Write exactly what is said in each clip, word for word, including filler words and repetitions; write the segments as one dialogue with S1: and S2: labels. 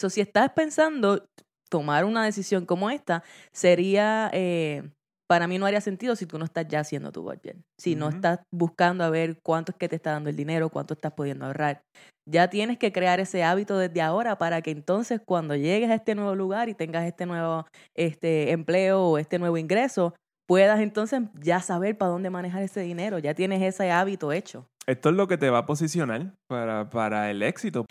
S1: So, si estás pensando tomar una decisión como esta, sería, eh, para mí no haría sentido si tú no estás ya haciendo tu budget. Si uh-huh. no estás buscando a ver cuánto es que te está dando el dinero, cuánto estás pudiendo ahorrar. Ya tienes que crear ese hábito desde ahora para que entonces cuando llegues a este nuevo lugar y tengas este nuevo este, empleo o este nuevo ingreso, puedas entonces ya saber para dónde manejar ese dinero. Ya tienes ese hábito hecho.
S2: Esto es lo que te va a posicionar para, para el éxito.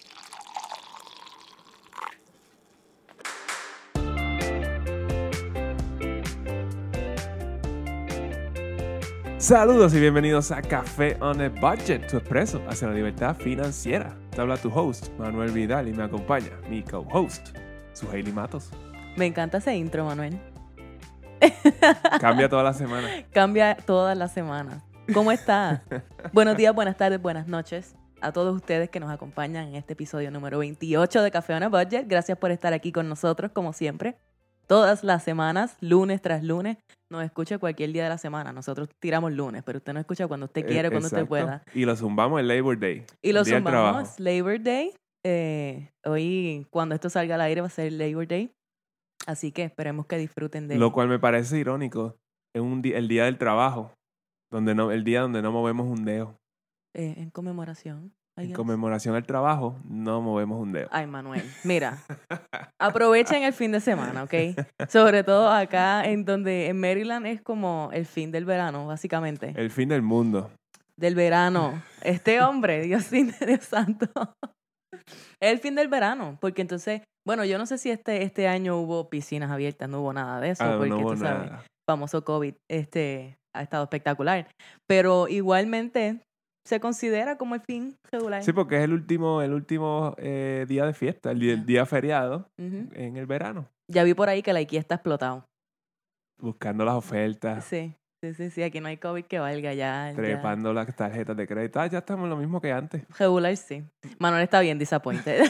S2: Saludos y bienvenidos a Café on a Budget, tu expreso hacia la libertad financiera. Te habla tu host, Manuel Vidal, y me acompaña mi co-host, Suheili Matos.
S1: Me encanta ese intro, Manuel.
S2: Cambia toda la semana.
S1: Cambia todas las semanas. ¿Cómo estás? Buenos días, buenas tardes, buenas noches a todos ustedes que nos acompañan en este episodio número veintiocho de Café on a Budget. Gracias por estar aquí con nosotros, como siempre. Todas las semanas, lunes tras lunes, nos escucha cualquier día de la semana. Nosotros tiramos lunes, pero usted nos escucha cuando usted quiere, eh, cuando usted pueda.
S2: Y lo zumbamos el Labor Day.
S1: Y lo zumbamos Labor Day. Eh, hoy, cuando esto salga al aire, va a ser Labor Day. Así que esperemos que disfruten de...
S2: Lo cual me parece irónico. Es un día, el día del trabajo, donde no, el día donde no movemos un dedo.
S1: Eh, en conmemoración.
S2: En conmemoración al trabajo, no movemos un dedo.
S1: Ay, Manuel, mira, aprovechen el fin de semana, ¿ok? Sobre todo acá en donde en Maryland es como el fin del verano, básicamente.
S2: El fin del mundo.
S1: Del verano. Este hombre, Dios, Dios santo. Es el fin del verano, porque entonces, bueno, yo no sé si este, este año hubo piscinas abiertas, no hubo nada de eso,
S2: ah,
S1: porque
S2: no hubo
S1: tú sabes,
S2: nada.
S1: famoso COVID, este, ha estado espectacular. Pero igualmente... se considera como el fin regular.
S2: Sí, porque es el último, el último eh, día de fiesta, el día, el día feriado uh-huh. en el verano.
S1: Ya vi por ahí que la IKEA está explotado.
S2: Buscando las ofertas.
S1: Sí, sí, sí, sí. Aquí no hay COVID que valga ya.
S2: Trepando
S1: ya.
S2: las tarjetas de crédito. Ah, ya estamos lo mismo que antes.
S1: Regular, sí. Manuel está bien disappointed.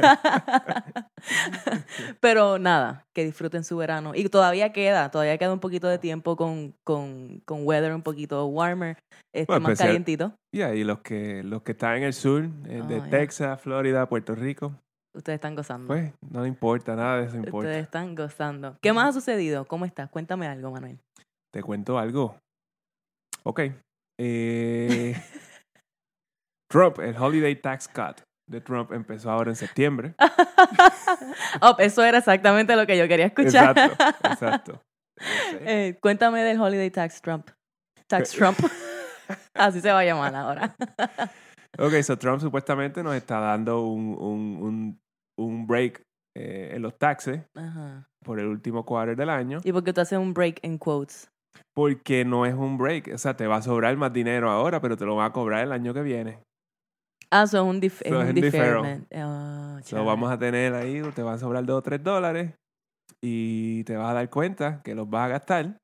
S1: Pero nada, que disfruten su verano. Y todavía queda, todavía queda un poquito de tiempo con, con, con weather un poquito warmer, este, bueno, más especial, calientito.
S2: Y ahí los que, los que están en el sur, eh, de oh, Texas, yeah. Florida, Puerto Rico.
S1: Ustedes están gozando.
S2: Pues, no importa, nada de eso importa.
S1: Ustedes están gozando. ¿Qué más ha sucedido? ¿Cómo estás? Cuéntame algo, Manuel.
S2: Te cuento algo. Ok. Eh, Trump, el Holiday Tax Cut de Trump empezó ahora en septiembre.
S1: Oh, eso era exactamente lo que yo quería escuchar.
S2: Exacto, exacto.
S1: Eh, cuéntame del Holiday Tax Trump. Tax Trump. Así se va a llamar ahora.
S2: Ok, so Trump supuestamente nos está dando un, un, un, un break eh, en los taxes uh-huh. por el último quarter del año.
S1: ¿Y por qué tú haces un break en quotes?
S2: Porque no es un break. O sea, te va a sobrar más dinero ahora, pero te lo va a cobrar el año que viene.
S1: Ah, so es un, dif-
S2: so
S1: es un
S2: deferment.
S1: Oh,
S2: so vamos a tener ahí, te van a sobrar dos o tres dólares y te vas a dar cuenta que los vas a gastar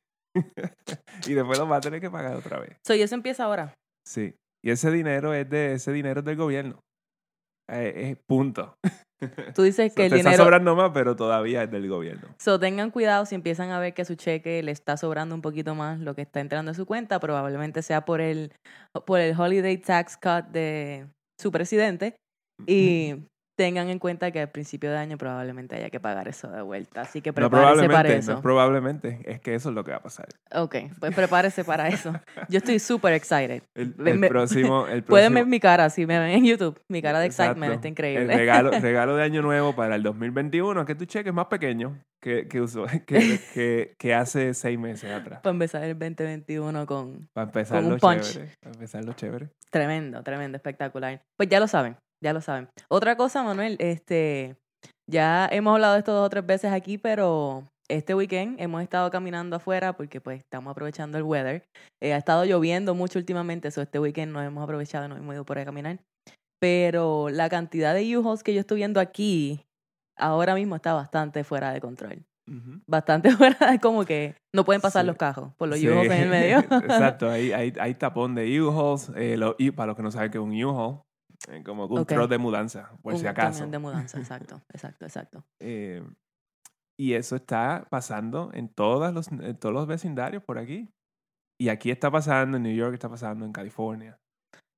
S2: y después los vas a tener que pagar otra vez.
S1: So, ¿y eso empieza ahora?
S2: Sí. Y ese dinero es de ese dinero es del gobierno. Eh, eh, punto.
S1: Tú dices
S2: so,
S1: que el
S2: te
S1: dinero...
S2: está sobrando más, pero todavía es del gobierno.
S1: So, tengan cuidado si empiezan a ver que su cheque le está sobrando un poquito más lo que está entrando en su cuenta, probablemente sea por el, por el Holiday Tax Cut de su presidente y tengan en cuenta que al principio de año probablemente haya que pagar eso de vuelta. Así que prepárese
S2: no
S1: para eso.
S2: No probablemente, es que eso es lo que va a pasar.
S1: Ok, pues prepárese para eso. Yo estoy súper excited.
S2: El, el,
S1: me,
S2: próximo, el próximo...
S1: Pueden ver mi cara, si me ven en YouTube. Mi cara de excitement
S2: Exacto.
S1: está increíble.
S2: El regalo, regalo de año nuevo para el dos mil veintiuno es que tu cheque es más pequeño que, que, usó, que, que, que hace seis meses atrás.
S1: Para empezar el veinte veintiuno con,
S2: para empezar
S1: con un
S2: lo
S1: punch.
S2: Chévere, para empezar lo chévere.
S1: Tremendo, tremendo, espectacular. Pues ya lo saben, ya lo saben. Otra cosa, Manuel, este, ya hemos hablado de esto dos o tres veces aquí, pero este weekend hemos estado caminando afuera porque pues estamos aprovechando el weather. Eh, ha estado lloviendo mucho últimamente, eso este weekend nos hemos aprovechado y nos hemos ido por ahí a caminar. Pero la cantidad de U-Hauls que yo estoy viendo aquí ahora mismo está bastante fuera de control. Uh-huh. Bastante fuera de como que no pueden pasar sí. los carros por los sí. U-Hauls en el medio.
S2: Exacto, hay, hay, hay tapón de U-Hauls. Eh, lo, y para los que no saben qué es un U-Haul, eh, como un okay. truck de mudanza, por
S1: un
S2: si acaso.
S1: Un camión de mudanza, exacto, exacto, exacto.
S2: Eh, y eso está pasando en, todas los, en todos los vecindarios por aquí. Y aquí está pasando, en New York está pasando, en California.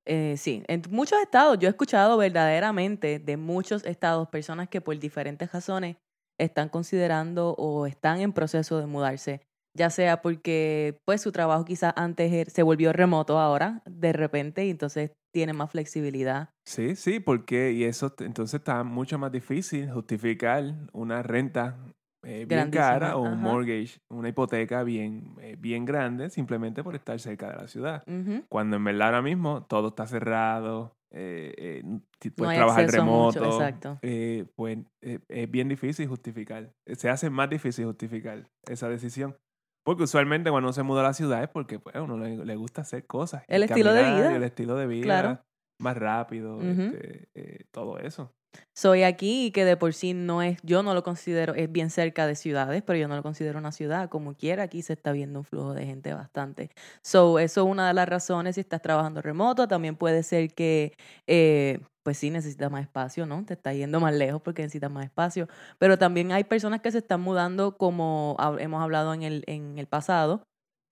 S1: Eh, sí, en muchos estados, yo he escuchado verdaderamente de muchos estados personas que por diferentes razones están considerando o están en proceso de mudarse, ya sea porque pues su trabajo quizás antes er- se volvió remoto ahora de repente y entonces tiene más flexibilidad.
S2: Sí, sí, porque y eso t- entonces está mucho más difícil justificar una renta eh, bien cara
S1: Grandísima,
S2: o un
S1: ajá.
S2: mortgage, una hipoteca bien, eh, bien grande simplemente por estar cerca de la ciudad.
S1: Ujú.
S2: Cuando en verdad ahora mismo todo está cerrado, eh, eh, n- ti-
S1: No
S2: puedes
S1: hay
S2: trabajar
S1: acceso a mucho,
S2: remoto,
S1: exacto.
S2: eh, pues eh, es bien difícil justificar. Eh, Se hace más difícil justificar esa decisión. Porque usualmente cuando uno se muda a la ciudad es porque pues, a uno le, le gusta hacer cosas
S1: El
S2: y
S1: estilo de
S2: caminar y el
S1: vida,
S2: estilo de
S1: claro.
S2: vida más rápido,
S1: Ujú.
S2: este, eh, todo eso.
S1: Soy aquí y que de por sí no es, yo no lo considero, es bien cerca de ciudades, pero yo no lo considero una ciudad. Como quiera, aquí se está viendo un flujo de gente bastante. So, eso es una de las razones si estás trabajando remoto. También puede ser que, eh, pues sí, necesitas más espacio, ¿no? Te estás yendo más lejos porque necesitas más espacio. Pero también hay personas que se están mudando, como hab- hemos hablado en el, en el pasado,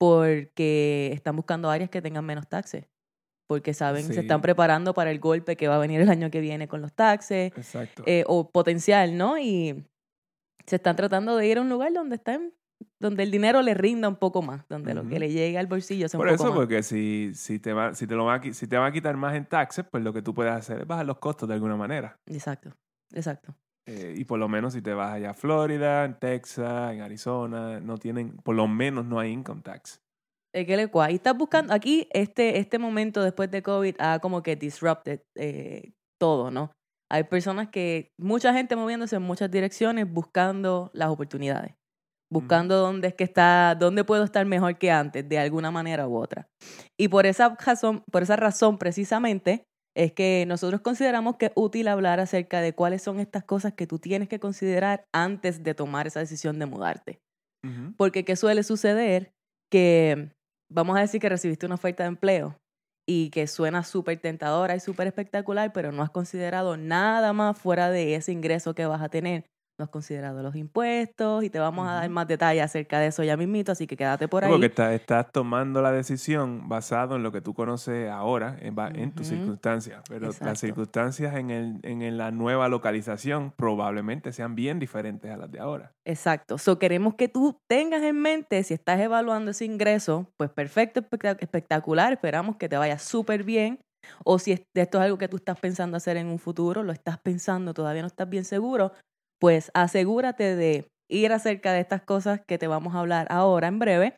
S1: porque están buscando áreas que tengan menos taxes. Porque saben, se están
S2: Sí,
S1: preparando para el golpe que va a venir el año que viene con los taxes,
S2: exacto.
S1: eh, o potencial, ¿no? Y se están tratando de ir a un lugar donde están, donde el dinero les rinda un poco más, donde lo que
S2: Ujú.
S1: le llegue al bolsillo sea un
S2: Por
S1: poco
S2: eso,
S1: más.
S2: porque si, si te va, si te lo va a, qui- si te va a quitar más en taxes, pues lo que tú puedes hacer es bajar los costos de alguna manera.
S1: Exacto, exacto.
S2: Eh, y por lo menos si te vas allá a Florida, en Texas, en Arizona, no tienen, por lo menos no hay income tax.
S1: Es que le cua- y estás buscando, aquí este, este momento después de COVID ha como que disrupted eh, todo, ¿no? Hay personas que, mucha gente moviéndose en muchas direcciones buscando las oportunidades,
S2: Ujú.
S1: buscando dónde es que está, dónde puedo estar mejor que antes, de alguna manera u otra. Y por esa razón, por esa razón precisamente, es que nosotros consideramos que es útil hablar acerca de cuáles son estas cosas que tú tienes que considerar antes de tomar esa decisión de mudarte.
S2: Ujú.
S1: Porque ¿qué suele suceder? Que vamos a decir que recibiste una oferta de empleo y que suena súper tentadora y súper espectacular, pero no has considerado nada más fuera de ese ingreso que vas a tener. No has considerado los impuestos y te vamos a dar
S2: Ujú.
S1: más detalles acerca de eso ya mismito, así que quédate por
S2: Sí, porque
S1: ahí.
S2: está- estás tomando la decisión basado en lo que tú conoces ahora, en, ba- en tus
S1: Ujú,
S2: circunstancias. Pero las
S1: exacto.
S2: circunstancias en, el, en el- la nueva localización probablemente sean bien diferentes a las de ahora.
S1: Exacto. So, queremos que tú tengas en mente, si estás evaluando ese ingreso, pues perfecto, espectac- espectacular, esperamos que te vaya súper bien. O si es- esto es algo que tú estás pensando hacer en un futuro, lo estás pensando, todavía no estás bien seguro, pues asegúrate de ir acerca de estas cosas que te vamos a hablar ahora en breve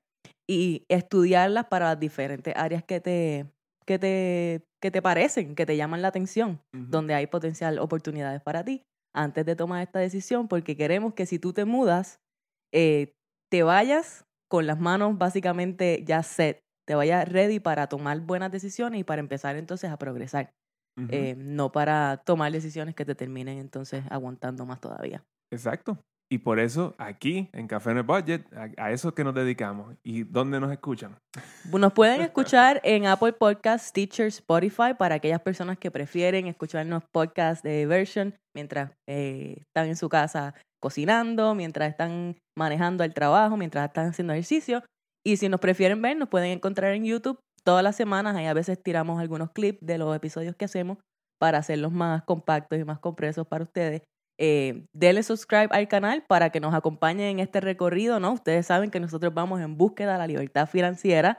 S1: y estudiarlas para las diferentes áreas que te, que te, que te parecen, que te llaman la atención,
S2: Ujú.
S1: donde hay potencial oportunidades para ti antes de tomar esta decisión, porque queremos que si tú te mudas, eh, te vayas con las manos básicamente ya set, te vayas ready para tomar buenas decisiones y para empezar entonces a progresar,
S2: Ujú.
S1: eh, no para tomar decisiones que te terminen entonces aguantando más todavía.
S2: Exacto. Y por eso aquí en Café en el Budget, a, a eso que nos dedicamos. ¿Y dónde nos escuchan?
S1: Nos pueden escuchar en Apple Podcasts, Stitcher, Spotify, para aquellas personas que prefieren escucharnos podcasts de version mientras eh, están en su casa cocinando, mientras están manejando el trabajo, mientras están haciendo ejercicio. Y si nos prefieren ver, nos pueden encontrar en YouTube todas las semanas. Ahí a veces tiramos algunos clips de los episodios que hacemos para hacerlos más compactos y más compresos para ustedes. Eh, denle subscribe al canal para que nos acompañen en este recorrido, ¿no? Ustedes saben que nosotros vamos en búsqueda de la libertad financiera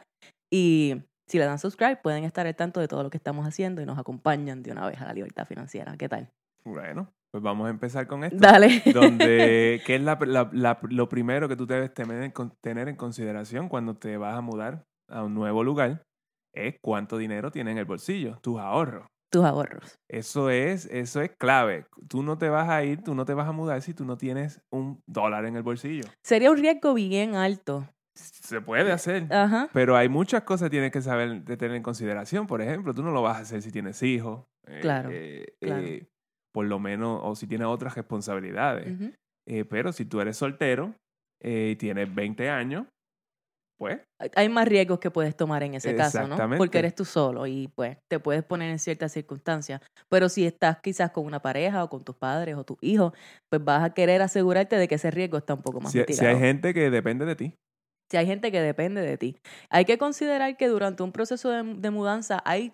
S1: y si le dan subscribe pueden estar al tanto de todo lo que estamos haciendo y nos acompañan de una vez a la libertad financiera. ¿Qué tal?
S2: Bueno, pues vamos a empezar con esto.
S1: Dale.
S2: Donde, ¿qué es la, la- la- lo primero que tú debes tener en, con- tener en consideración cuando te vas a mudar a un nuevo lugar? Es cuánto dinero tienes en el bolsillo, tus ahorros.
S1: Tus ahorros.
S2: Eso es, eso es clave. Tú no te vas a ir, tú no te vas a mudar si tú no tienes un dólar en el bolsillo.
S1: Sería un riesgo bien alto.
S2: Se puede hacer,
S1: Ajá,
S2: pero hay muchas cosas que tienes que saber de tener en consideración. Por ejemplo, tú no lo vas a hacer si tienes hijos, eh,
S1: claro,
S2: eh,
S1: claro.
S2: eh, por lo menos, o si tienes otras responsabilidades.
S1: Ujú.
S2: Eh, pero si tú eres soltero eh, y tienes veinte años, pues
S1: Hay- Hay más riesgos que puedes tomar en ese caso, ¿no? Porque
S2: exactamente.
S1: eres tú solo y pues te puedes poner en ciertas circunstancias. Pero si estás quizás con una pareja o con tus padres o tus hijos, pues vas a querer asegurarte de que ese riesgo está un poco más
S2: Si, si hay
S1: mitigado.
S2: gente que depende de ti.
S1: Si hay gente que depende de ti. Hay que considerar que durante un proceso de, de mudanza hay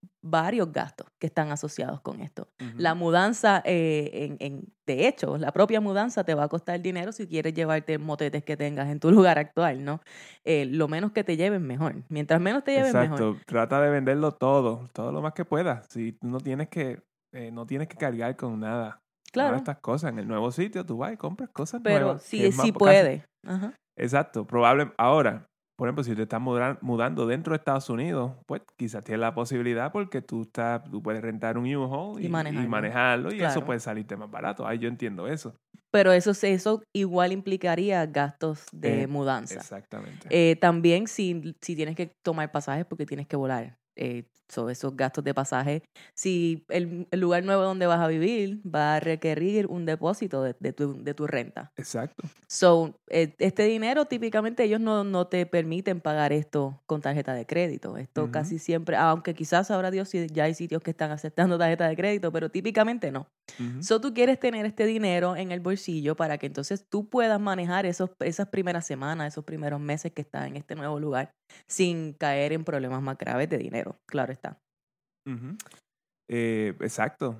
S1: varios gastos que están asociados con esto.
S2: Ujú.
S1: La mudanza, eh, en, en, de hecho, la propia mudanza te va a costar dinero si quieres llevarte motetes que tengas en tu lugar actual, ¿no? Eh, lo menos que te lleven, mejor. Mientras menos te lleven, mejor.
S2: Exacto. Trata de venderlo todo, todo lo más que puedas. Si tú no tienes que, eh, no tienes que cargar con nada. Nada de
S1: Claro,
S2: estas cosas. En el nuevo sitio tú vas y compras cosas
S1: pero
S2: nuevas. que
S1: sí,
S2: es más
S1: sí
S2: po- casi-
S1: puede. Ajá.
S2: Exacto. Probable. Ahora, por ejemplo, si te estás mudan- mudando dentro de Estados Unidos, pues quizás tienes la posibilidad porque tú estás, tú puedes rentar un U-Haul
S1: Y
S2: y, y
S1: manejarlo.
S2: manejarlo y eso
S1: Claro.
S2: puede salirte más barato. Ahí yo entiendo eso.
S1: Pero eso, se- eso igual implicaría gastos de
S2: Eh,
S1: mudanza.
S2: Exactamente.
S1: Eh, también si, si tienes que tomar pasajes porque tienes que volar. Eh, so, esos gastos de pasaje. Si el, el lugar nuevo donde vas a vivir va a requerir un depósito de, de tu, de tu renta.
S2: Exacto.
S1: So, eh, este dinero típicamente ellos no, no te permiten pagar esto con tarjeta de crédito. Esto
S2: Ujú.
S1: casi siempre, aunque quizás sabrá Dios si ya hay sitios que están aceptando tarjeta de crédito, pero típicamente no.
S2: Ujú.
S1: So, tú quieres tener este dinero en el bolsillo para que entonces tú puedas manejar esos, esas primeras semanas, esos primeros meses que estás en este nuevo lugar sin caer en problemas más graves de dinero. Claro está.
S2: Ujú. Eh, exacto.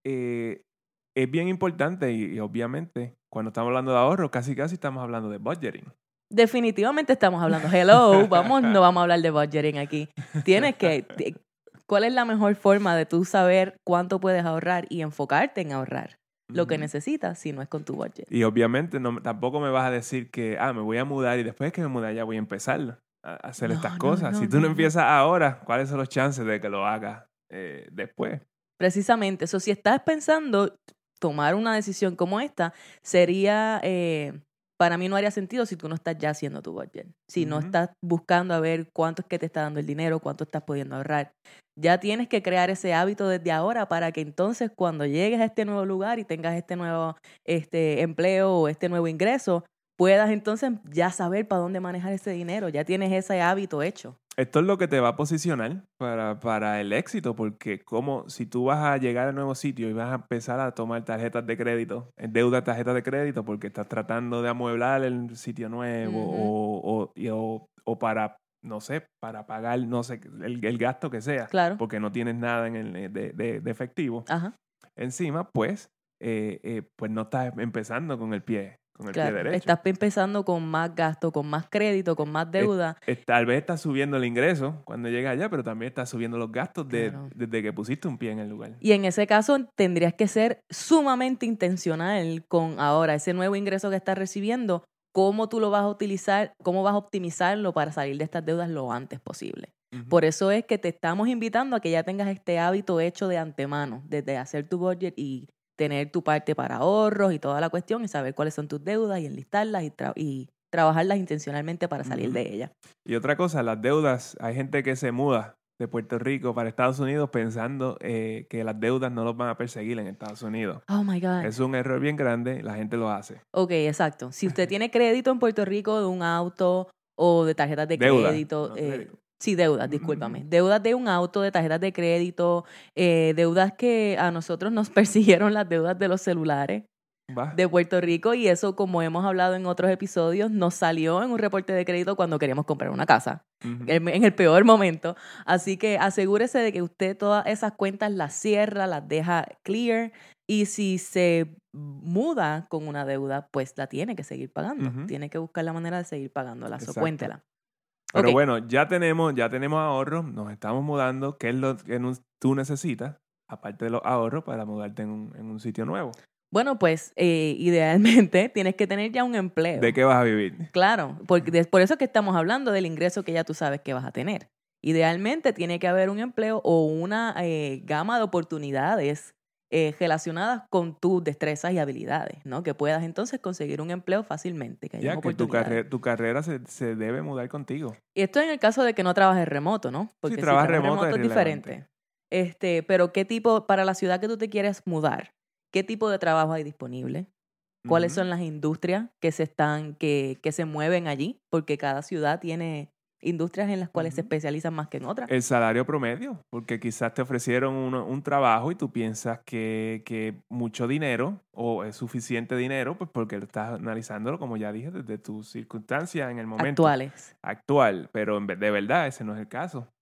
S2: Eh, es bien importante y, y obviamente cuando estamos hablando de ahorro, casi casi estamos hablando de budgeting.
S1: Definitivamente estamos hablando, hello, vamos, no vamos a hablar de budgeting aquí. Tienes que, ti- ¿cuál es la mejor forma de tú saber cuánto puedes ahorrar y enfocarte en ahorrar lo que
S2: Ujú.
S1: necesitas si no es con tu budget?
S2: Y obviamente no, tampoco me vas a decir que, ah, me voy a mudar y después que me mude ya voy a empezar a hacer
S1: No,
S2: estas
S1: no,
S2: cosas.
S1: no,
S2: si tú
S1: no,
S2: no
S1: no.
S2: empiezas ahora, ¿cuáles son los chances de que lo hagas eh, después?
S1: Precisamente, eso si estás pensando tomar una decisión como esta, sería, eh, para mí no haría sentido si tú no estás ya haciendo tu budget. Si no
S2: Ujú.
S1: estás buscando a ver cuánto es que te está dando el dinero, cuánto estás pudiendo ahorrar. Ya tienes que crear ese hábito desde ahora para que entonces cuando llegues a este nuevo lugar y tengas este nuevo este, empleo o este nuevo ingreso, puedas entonces ya saber para dónde manejar ese dinero. Ya tienes ese hábito hecho.
S2: Esto es lo que te va a posicionar para, para el éxito, porque como si tú vas a llegar al nuevo sitio y vas a empezar a tomar tarjetas de crédito, deuda tarjetas de crédito, porque estás tratando de amueblar el sitio nuevo
S1: Ujú.
S2: o, o, y- o- o para, no sé, para pagar, no sé, el, el gasto que sea,
S1: Claro.
S2: porque no tienes nada en el, de, de- de efectivo
S1: Ajá.
S2: encima, pues, eh, eh, pues no estás empezando con el pie, con el pie
S1: Claro,
S2: derecho.
S1: estás empezando con más gasto, con más crédito, con más deuda.
S2: Es- es- tal vez estás subiendo el ingreso cuando llegas allá, pero también estás subiendo los gastos de-
S1: Claro.
S2: desde que pusiste un pie en el lugar.
S1: Y en ese caso tendrías que ser sumamente intencional con ahora ese nuevo ingreso que estás recibiendo, cómo tú lo vas a utilizar, cómo vas a optimizarlo para salir de estas deudas lo antes posible.
S2: Ujú.
S1: Por eso es que te estamos invitando a que ya tengas este hábito hecho de antemano, desde hacer tu budget y tener tu parte para ahorros y toda la cuestión y saber cuáles son tus deudas y enlistarlas y, tra- y trabajarlas intencionalmente para salir
S2: Ujú.
S1: de ellas.
S2: Y otra cosa, las deudas, hay gente que se muda de Puerto Rico para Estados Unidos pensando eh, que las deudas no los van a perseguir en Estados Unidos.
S1: Oh my God.
S2: Es un error bien grande, la gente lo hace.
S1: Ok, exacto. Si usted tiene crédito en Puerto Rico de un auto o de tarjetas de
S2: Deuda,
S1: crédito,
S2: no
S1: eh,
S2: crédito.
S1: sí, deudas, discúlpame. Deudas de un auto, de tarjetas de crédito, eh, deudas que a nosotros nos persiguieron las deudas de los celulares
S2: Va.
S1: de Puerto Rico y eso, como hemos hablado en otros episodios, nos salió en un reporte de crédito cuando queríamos comprar una casa,
S2: Ujú.
S1: en en el peor momento. Así que asegúrese de que usted todas esas cuentas las cierra, las deja clear y si se muda con una deuda, pues la tiene que seguir pagando.
S2: Ujú.
S1: Tiene que buscar la manera de seguir pagándola. So,
S2: Exacto.
S1: cuéntela.
S2: Pero
S1: Ok.
S2: bueno, ya tenemos, ya tenemos ahorros, nos estamos mudando. ¿Qué es lo que nu- tú necesitas, aparte de los ahorros, para mudarte en un, en un sitio nuevo?
S1: Bueno, pues eh, idealmente tienes que tener ya un empleo.
S2: ¿De qué vas a vivir?
S1: Claro, porque des- por eso es que estamos hablando del ingreso que ya tú sabes que vas a tener. Idealmente tiene que haber un empleo o una eh, gama de oportunidades eh, relacionadas con tus destrezas y habilidades, ¿no? Que puedas entonces conseguir un empleo fácilmente, que haya
S2: Ya que tu,
S1: oportunidades.
S2: carre- tu carrera se, se debe mudar contigo.
S1: Y esto en el caso de que no trabajes remoto, ¿no? Porque si
S2: trabajas
S1: trabajas
S2: remoto
S1: remoto
S2: es
S1: es diferente. Este, pero ¿qué tipo, para la ciudad que tú te quieres mudar, qué tipo de trabajo hay disponible? ¿Cuáles
S2: Ujú.
S1: son las industrias que se están, que, que se mueven allí? Porque cada ciudad tiene industrias en las cuales se
S2: Ujú.
S1: especializan más que en otras.
S2: El salario promedio, porque quizás te ofrecieron uno- un trabajo y tú piensas que, que mucho dinero o es suficiente dinero, pues porque lo estás analizándolo, como ya dije, desde tus circunstancias en el momento
S1: Actuales.
S2: actual. Pero en vez de verdad, ese no es el caso.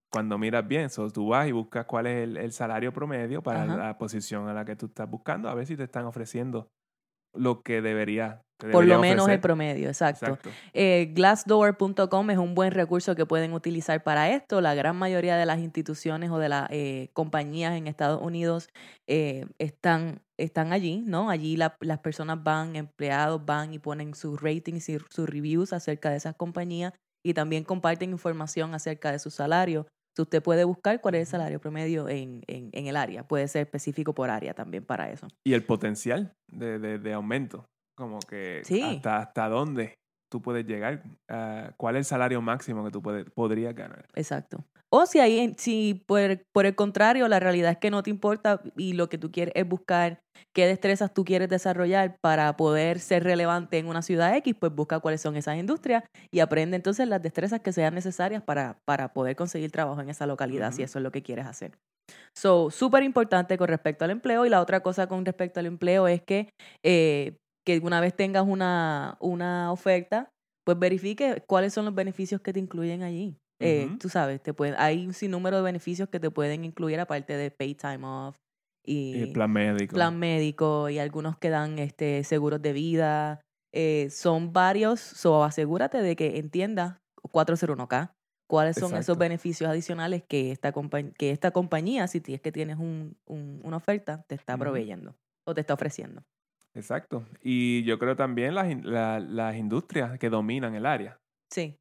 S2: cuando miras bien, so, tú vas y buscas cuál es el, el salario promedio para
S1: Ajá.
S2: la posición a la que tú estás buscando, a ver si te están ofreciendo lo que debería, te
S1: Por lo
S2: deberían
S1: menos el
S2: ofrecer.
S1: promedio, exacto.
S2: Exacto.
S1: Eh, glassdoor punto com es un buen recurso que pueden utilizar para esto. La gran mayoría de las instituciones o de las eh, compañías en Estados Unidos eh, están, están allí, ¿no? Allí la- las personas van, empleados van y ponen sus ratings y sus reviews acerca de esas compañías y también comparten información acerca de su salario. So, usted puede buscar cuál es el
S2: Ujú.
S1: salario promedio en, en, en el área. Puede ser específico por área también para eso.
S2: Y el potencial de, de, de aumento, como que
S1: Sí.
S2: hasta, hasta dónde tú puedes llegar, uh, cuál es el salario máximo que tú puedes, podrías ganar.
S1: Exacto. O si hay, si por, por el contrario, la realidad es que no te importa y lo que tú quieres es buscar qué destrezas tú quieres desarrollar para poder ser relevante en una ciudad X, pues busca cuáles son esas industrias y aprende entonces las destrezas que sean necesarias para, para poder conseguir trabajo en esa localidad,
S2: Ujú.
S1: si eso es lo que quieres hacer. So, súper importante con respecto al empleo. Y la otra cosa con respecto al empleo es que, eh, que una vez tengas una, una oferta, pues verifique cuáles son los beneficios que te incluyen allí. Eh,
S2: Ujú.
S1: tú sabes, te pueden, hay un sinnúmero de beneficios que te pueden incluir aparte de paid time off
S2: Y
S1: y
S2: plan médico.
S1: plan médico y algunos que dan este, seguros de vida. Eh, son varios, so asegúrate de que entiendas cuatrocientos uno K cuáles son esos
S2: Exacto.
S1: beneficios adicionales que esta, compa- que esta compañía, si es que tienes un, un- una oferta, te está
S2: Ujú.
S1: proveyendo o te está ofreciendo.
S2: Exacto. Y yo creo también las, in- la- las industrias que dominan el área.
S1: Sí,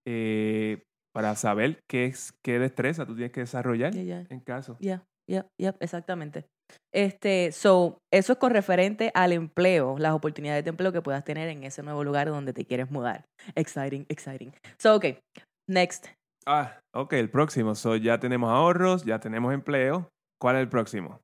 S2: eh, para saber qué es qué destreza tú tienes que desarrollar
S1: ya, ya,
S2: en caso.
S1: ya, ya, ya, exactamente. Este, so, eso es con referente al empleo, las oportunidades de empleo que puedas tener en ese nuevo lugar donde te quieres mudar. Exciting, exciting. So, okay, next.
S2: Ah, ok, el próximo. So, ya tenemos ahorros, ya tenemos empleo. ¿Cuál es el próximo?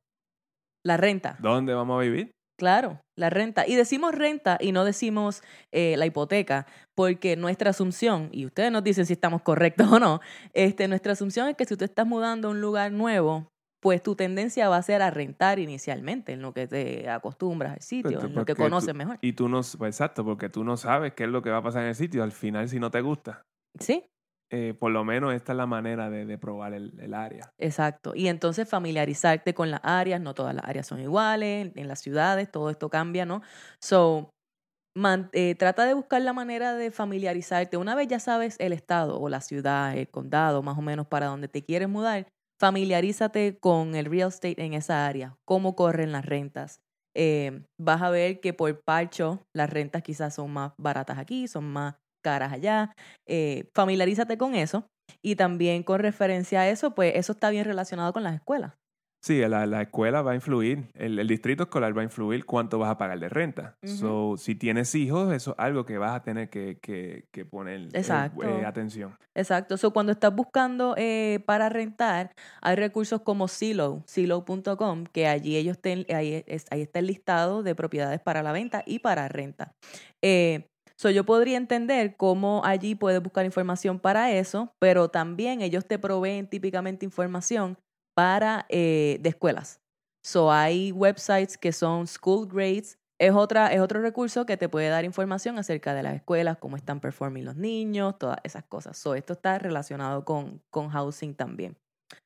S1: La renta.
S2: ¿Dónde vamos a vivir?
S1: Claro, la renta. Y decimos renta y no decimos eh, la hipoteca, porque nuestra asunción, y ustedes nos dicen si estamos correctos o no, este, nuestra asunción es que si tú estás mudando a un lugar nuevo, pues tu tendencia va a ser a rentar inicialmente, en lo que te acostumbras al sitio,
S2: Porque-
S1: en lo que
S2: porque tú-
S1: conoces mejor.
S2: y tú no, pues, exacto, porque tú no sabes qué es lo que va a pasar en el sitio. Al final, si no te gusta,
S1: Sí,
S2: eh, por lo menos esta es la manera de, de probar el, el área.
S1: exacto. Y entonces familiarizarte con las áreas, no todas las áreas son iguales, en las ciudades todo esto cambia, ¿no? So, Man- eh, trata de buscar la manera de familiarizarte. Una vez ya sabes el estado o la ciudad, el condado, más o menos para donde te quieres mudar, familiarízate con el real estate en esa área, cómo corren las rentas. Eh, vas a ver que por parcho las rentas quizás son más baratas aquí, son más caras allá. Eh, familiarízate con eso y también con referencia a eso, pues eso está bien relacionado con las escuelas.
S2: Sí, la, la escuela va a influir, el, el distrito escolar va a influir cuánto vas a pagar de renta.
S1: Ujú.
S2: So, si tienes hijos, eso es algo que vas a tener que, que, que poner eh,
S1: Exacto.
S2: eh, atención.
S1: Exacto. So, cuando estás buscando eh, para rentar, hay recursos como Zillow, Zillow punto com, que allí ellos ten, ahí, es- ahí está el listado de propiedades para la venta y para renta. Eh, so, yo podría entender cómo allí puedes buscar información para eso, pero también ellos te proveen típicamente información para eh, de escuelas. So, hay websites que son School Grades. Es, otra, es otro recurso que te puede dar información acerca de las escuelas, cómo están performing los niños, todas esas cosas. So, esto está relacionado con, con housing también.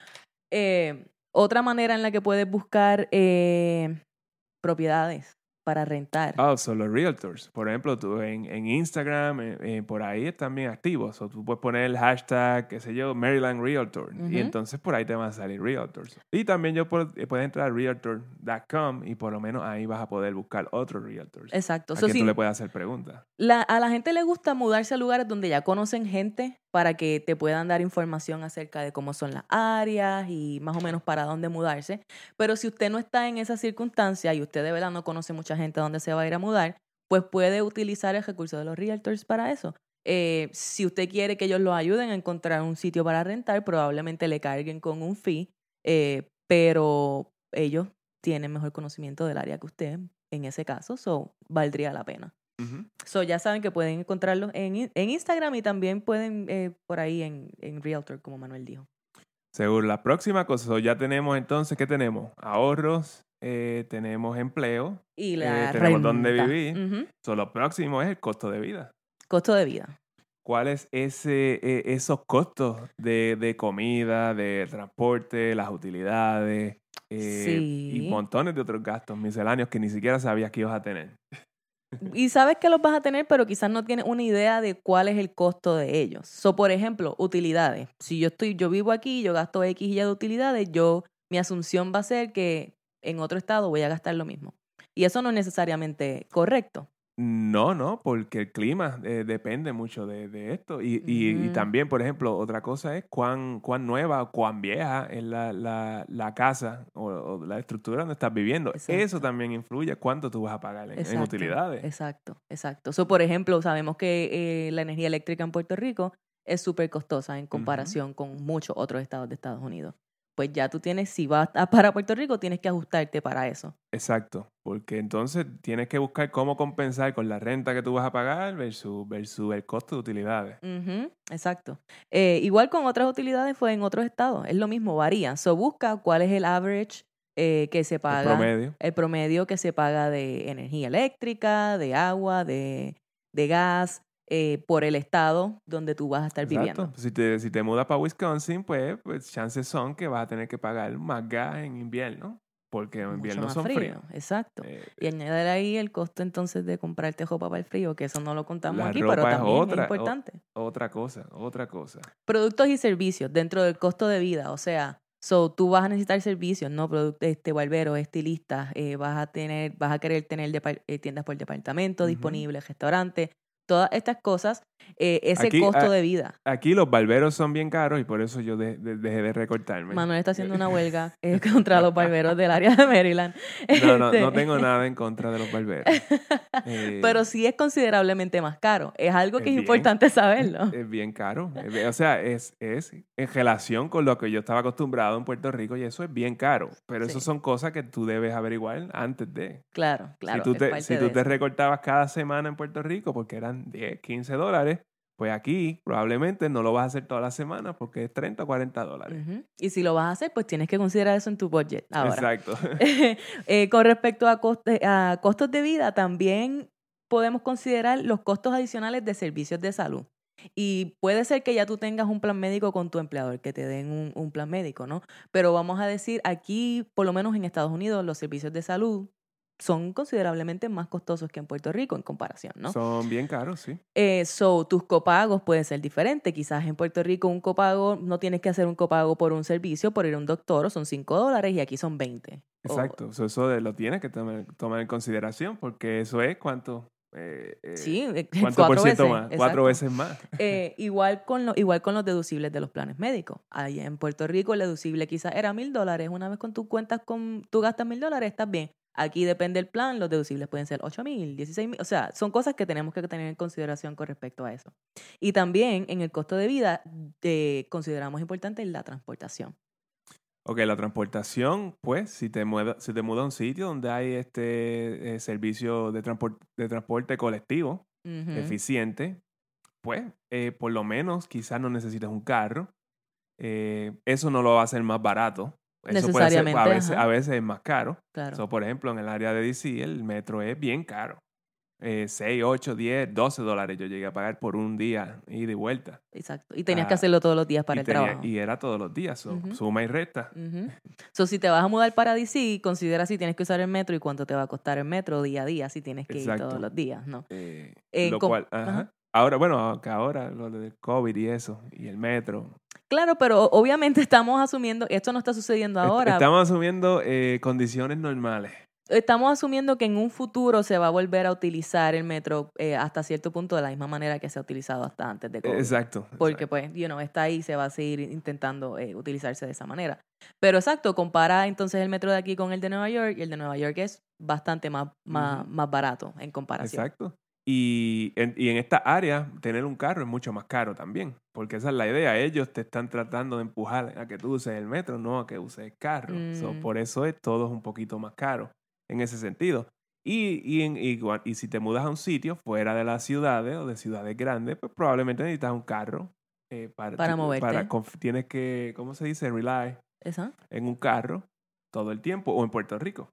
S1: Eh, otra manera en la que puedes buscar eh, propiedades para rentar.
S2: Ah, son los realtors. Por ejemplo, tú en, en Instagram, eh, eh, por ahí están bien activos. O tú puedes poner el hashtag, qué sé yo, Maryland Realtor. Y
S1: Ujú.
S2: entonces por ahí te van a salir realtors. Y también yo puedo, eh, puedes entrar a realtor punto com y por lo menos ahí vas a poder buscar otros realtors.
S1: Exacto.
S2: A
S1: So,
S2: quien
S1: si-
S2: tú le puedes hacer preguntas.
S1: La, a la gente le gusta mudarse a lugares donde ya conocen gente para que te puedan dar información acerca de cómo son las áreas y más o menos para dónde mudarse. Pero si usted no está en esa circunstancia y usted de verdad no conoce mucha gente a dónde se va a ir a mudar, pues puede utilizar el recurso de los realtors para eso. Eh, si usted quiere que ellos lo ayuden a encontrar un sitio para rentar, probablemente le carguen con un fee, eh, pero ellos tienen mejor conocimiento del área que usted en ese caso, so valdría la pena.
S2: Ujú.
S1: So, ya saben que pueden encontrarlos en, in- en Instagram y también pueden eh, por ahí en, en Realtor, como Manuel dijo.
S2: Según la próxima cosa, so ya tenemos entonces, ¿qué tenemos? Ahorros, eh, tenemos empleo,
S1: Y
S2: eh,
S1: la
S2: tenemos dónde
S1: renta.
S2: vivir.
S1: Ujú.
S2: So, lo próximo es el costo de vida.
S1: Costo de vida.
S2: ¿cuál es ese, eh, esos costos de, de comida, de transporte, las utilidades eh, y
S1: Sí.
S2: montones de otros gastos misceláneos que ni siquiera sabías que ibas a tener?
S1: Y sabes que los vas a tener, pero quizás no tienes una idea de cuál es el costo de ellos. So, por ejemplo, utilidades. Si yo estoy, yo vivo aquí, yo gasto X y Y de utilidades, yo, mi asunción va a ser que en otro estado voy a gastar lo mismo. Y eso no es necesariamente correcto.
S2: No, no, porque el clima eh, depende mucho de, de esto. Y, y, y
S1: Ujú.
S2: también, por ejemplo, otra cosa es cuán, cuán nueva o cuán vieja es la, la, la casa o, o la estructura donde estás viviendo. Eso
S1: Exacto.
S2: también influye cuánto tú vas a pagar en, en
S1: Exacto,
S2: utilidades.
S1: exacto, exacto. So, por ejemplo, sabemos que eh, la energía eléctrica en Puerto Rico es súper costosa en
S2: Ujú.
S1: comparación con muchos otros estados de Estados Unidos. Pues ya tú tienes, si vas a- para Puerto Rico, tienes que ajustarte para eso.
S2: Exacto, porque entonces tienes que buscar cómo compensar con la renta que tú vas a pagar versus, versus el costo de utilidades.
S1: Ujú, exacto. Eh, igual con otras utilidades fue en otros estados, es lo mismo, varía. So busca cuál es el average eh, que se
S2: El
S1: paga,
S2: promedio.
S1: el promedio que se paga de energía eléctrica, de agua, de, de gas, eh, por el estado donde tú vas a estar
S2: Exacto.
S1: viviendo.
S2: Si te, si te mudas para Wisconsin, pues, pues chances son que vas a tener que pagar más gas en invierno, porque en
S1: Mucho
S2: invierno
S1: más
S2: son fríos.
S1: frío, exacto.
S2: Eh,
S1: Y añadir ahí el costo entonces de comprarte ropa para el frío, que eso no lo contamos
S2: la
S1: aquí, pero
S2: ropa es
S1: también es
S2: otra, o-
S1: importante.
S2: otra cosa, otra cosa.
S1: Productos y servicios dentro del costo de vida, o sea, so, tú vas a necesitar servicios, ¿no? Product- este, barberos, estilistas, eh, vas a tener, vas a querer tener depar- eh, tiendas por departamento
S2: Ujú.
S1: disponibles, restaurantes, todas estas cosas, eh, ese
S2: Aquí,
S1: costo
S2: a-
S1: de vida.
S2: aquí los barberos son bien caros y por eso yo de- de- dejé de recortarme.
S1: Manuel está haciendo una huelga eh, contra los barberos del área de Maryland.
S2: No, no, no
S1: Este,
S2: tengo nada en contra de los barberos. Eh,
S1: Pero sí es considerablemente más caro. Es algo que
S2: es
S1: es
S2: bien,
S1: importante saberlo.
S2: es bien caro. Es bien- o sea, es, es en relación con lo que yo estaba acostumbrado en Puerto Rico y eso es bien caro. Pero eso
S1: Sí,
S2: son cosas que tú debes averiguar antes de.
S1: claro,
S2: Si
S1: claro,
S2: tú
S1: es
S2: te,
S1: parte
S2: si
S1: de
S2: tú te
S1: eso.
S2: recortabas cada semana en Puerto Rico porque eran diez, quince dólares, pues aquí probablemente no lo vas a hacer todas las semanas porque es treinta o cuarenta dólares.
S1: Ujú. Y si lo vas a hacer, pues tienes que considerar eso en tu budget ahora.
S2: Exacto.
S1: Eh, con respecto a, coste- a costos de vida, también podemos considerar los costos adicionales de servicios de salud. Y puede ser que ya tú tengas un plan médico con tu empleador, que te den un, un plan médico, ¿no? Pero vamos a decir, aquí, por lo menos en Estados Unidos, los servicios de salud son considerablemente más costosos que en Puerto Rico en comparación, ¿no?
S2: Son bien caros, sí.
S1: Eh, so, tus copagos pueden ser diferentes. Quizás en Puerto Rico un copago, no tienes que hacer un copago por un servicio, por ir a un doctor, o son cinco dólares y aquí son veinte. O-
S2: Exacto. So, eso de- lo tienes que tomar, tomar en consideración porque eso es cuánto, eh, eh,
S1: sí, eh,
S2: cuánto
S1: cuatro
S2: por ciento
S1: veces.
S2: más, cuatro
S1: exacto.
S2: veces más.
S1: Eh, igual, con lo, igual con los deducibles de los planes médicos. Ahí en Puerto Rico el deducible quizás era mil dólares. Una vez con tu cuentas, con, tú gastas mil dólares, estás bien. Aquí depende del plan, los deducibles pueden ser ocho mil, dieciséis mil. O sea, son cosas que tenemos que tener en consideración con respecto a eso. Y también en el costo de vida eh, consideramos importante la transportación.
S2: Ok, la transportación, pues, si te mudas, si te mudas a un sitio donde hay este eh, servicio de, transpor- de transporte colectivo
S1: Ujú.
S2: eficiente, pues, eh, por lo menos quizás no necesites un carro. Eh, eso no lo va a hacer más barato. Eso puede ser,
S1: Necesariamente,
S2: a veces,
S1: ajá.
S2: a veces es más caro.
S1: Claro.
S2: So, por ejemplo, en el área de D C, el metro es bien caro. Eh, seis, ocho, diez, doce dólares yo llegué a pagar por un día ida y vuelta.
S1: Exacto. Y tenías que
S2: Ah,
S1: hacerlo todos los días para
S2: y,
S1: el
S2: tenía-
S1: trabajo.
S2: y era todos los días, so,
S1: Ujú.
S2: suma y resta.
S1: Ujú. So, si te vas a mudar para D C, considera si tienes que usar el metro y cuánto te va a costar el metro día a día si tienes que ir
S2: Exacto.
S1: todos los días, ¿no?
S2: Eh,
S1: Eh,
S2: lo
S1: com-
S2: cual, ajá.
S1: ajá.
S2: Ahora, bueno, aunque ahora lo del COVID y eso, y el metro.
S1: Claro, pero obviamente estamos asumiendo, esto no está sucediendo
S2: Est-
S1: ahora,
S2: Estamos asumiendo eh, condiciones normales.
S1: estamos asumiendo que en un futuro se va a volver a utilizar el metro eh, hasta cierto punto de la misma manera que se ha utilizado hasta antes de COVID.
S2: Exacto.
S1: Porque
S2: exacto.
S1: pues, you know, está ahí, se va a seguir intentando eh, utilizarse de esa manera. Pero exacto, compara entonces el metro de aquí con el de Nueva York y el de Nueva York es bastante más, más,
S2: Ujú.
S1: más barato en comparación.
S2: Exacto. Y en, y en esta área, tener un carro es mucho más caro también, porque esa es la idea. Ellos te están tratando de empujar a que tú uses el metro, no a que uses el carro. So,
S1: Mm.
S2: por eso es todo es un poquito más caro en ese sentido. Y, y, en- y gua- y si te mudas a un sitio fuera de las ciudades o de ciudades grandes, pues probablemente necesitas un carro eh, para,
S1: Para
S2: tú-
S1: moverte.
S2: para conf- tienes que, ¿cómo se dice? Rely
S1: Esa.
S2: en un carro todo el tiempo o en Puerto Rico.